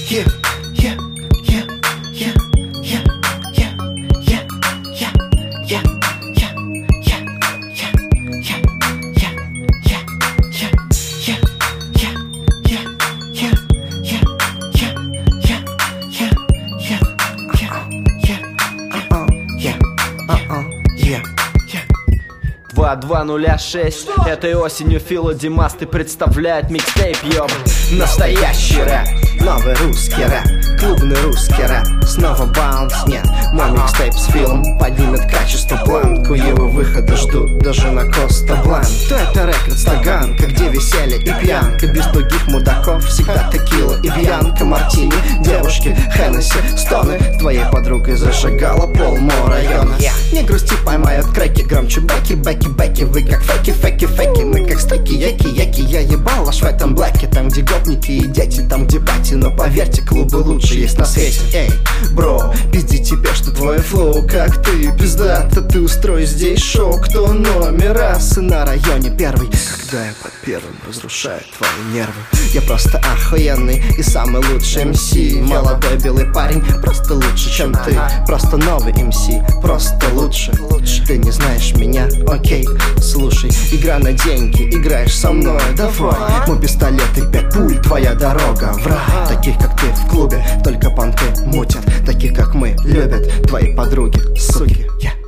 $2.06. Этой осенью Фил и Димасты представляют микстейп, ёб. Настоящий рэп, новый русский рэп, клубный русский рэп. Снова баунс, нет, мой микстейп с Филом поднимет качество планку. Его выхода ждут даже на Коста Бланк. То это рекорд Таганка, где веселье и пьянка. Без тугих мудаков всегда текила и бьянка. Мартини, девушки, Хеннесси, стоны. Твоей подругой зажигала полмо района. Не грусти, поймают крэки, громче бэки, бэки, бэки. Вы как фэки, фэки, фэки, мы как стеки, яки, яки. Я ебал аж в этом блэке, там где гопники и дети, там где пати. Но поверьте, клубы лучше есть на свете. Эй, бро, пизди тебе, что твой флоу, как ты, пиздата. Ты устрой здесь шоу, кто номер раз. И на районе первый, когда я под первым разрушаю твои нервы. Я просто охуенный и самый лучший МС. Молодой белый парень, просто лучше, чем ты. Просто новый МС, просто лучше. Ты не знаешь меня, окей, слушай. Игра на деньги, играешь со мной, давай. Мой пистолет и 5 пуль, твоя дорога в рай. Таких как ты в клубе, только понты мутят. Таких как мы любят твои подруги, суки.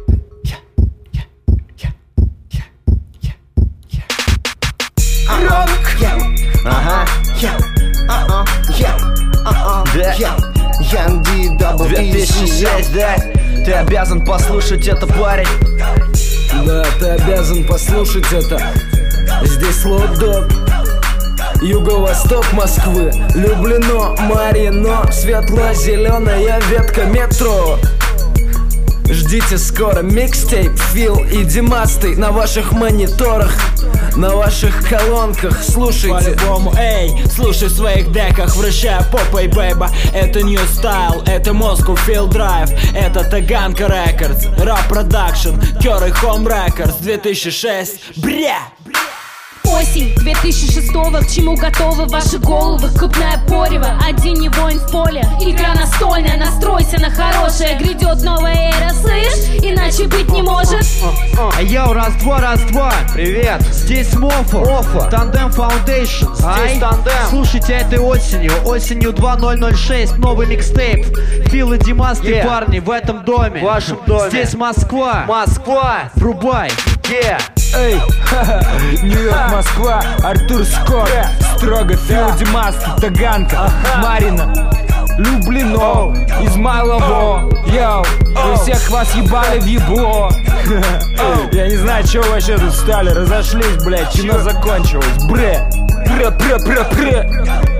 Ага. Янди, дабл 2006, да? Ты обязан послушать это, парень. Да, ты обязан послушать это. Здесь Лобдог, юго-восток Москвы. Люблено, Марьино, светло-зеленая ветка метро. Ждите скоро микстейп Фил и Димасты на ваших мониторах, на ваших колонках, слушайте. По-любому, эй, слушай в своих деках, вращая попой, бейба. Это New Style, это Moscow Field Drive, это Таганка Records, Rap Production, Curry Home Records, 2006, бря! Осень 2006-го, к чему готовы ваши головы? Купная порево, один не воин в поле. Игра настольная, настройся на хорошее. Грядет новая эра, слышь? Иначе быть не может. Йоу, раз-два, привет. Здесь Мофо, Тандем Foundation. Здесь Тандем. Слушайте этой осенью 2006, новый микстейп. Фил и Димасты, парни, в этом доме. В вашем доме. Здесь Москва, врубай. Эй, Нью-Йорк, Москва, Артур Скотт, строго Фил, Димасты, Таганка, Марина, Люблено, Измайлово. Йоу, вы всех вас ебали в ебло. Я не знаю, чего вы вообще тут встали, разошлись, блядь, кино закончилось. Бре.